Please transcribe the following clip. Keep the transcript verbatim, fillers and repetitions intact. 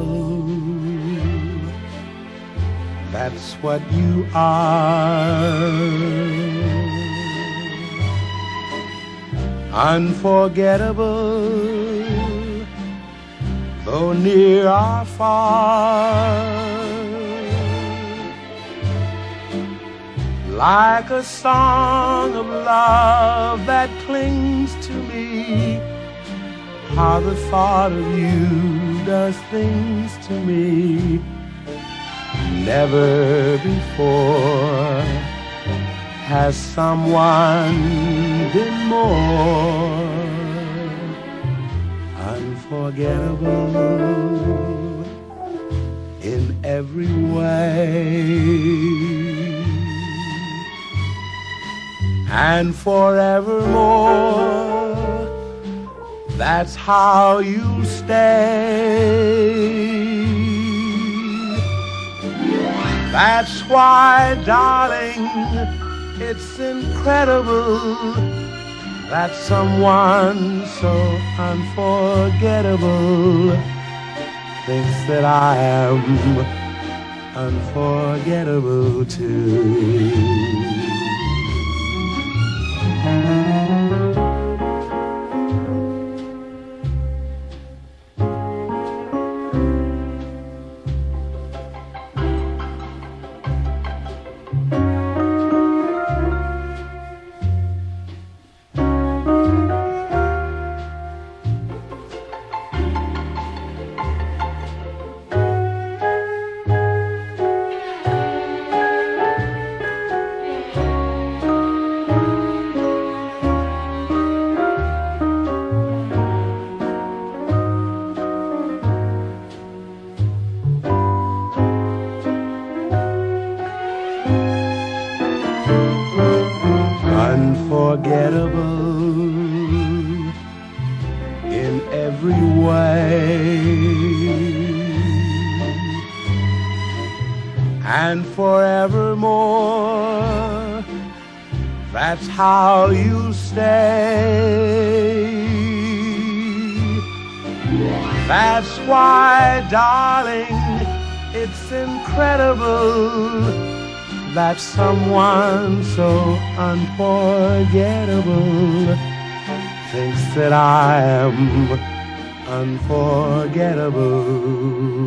That's what you are. Unforgettable, though near or far. Like a song of love that clings to me, how the thought of you does things to me. Never before has someone been more unforgettable in every way. And forevermore, that's how you stay. That's why, darling, it's incredible that someone so unforgettable thinks that I am unforgettable too. Unforgettable in every way, and forevermore, that's how you stay. That's why, darling, it's incredible that someone so unforgettable thinks that I am unforgettable.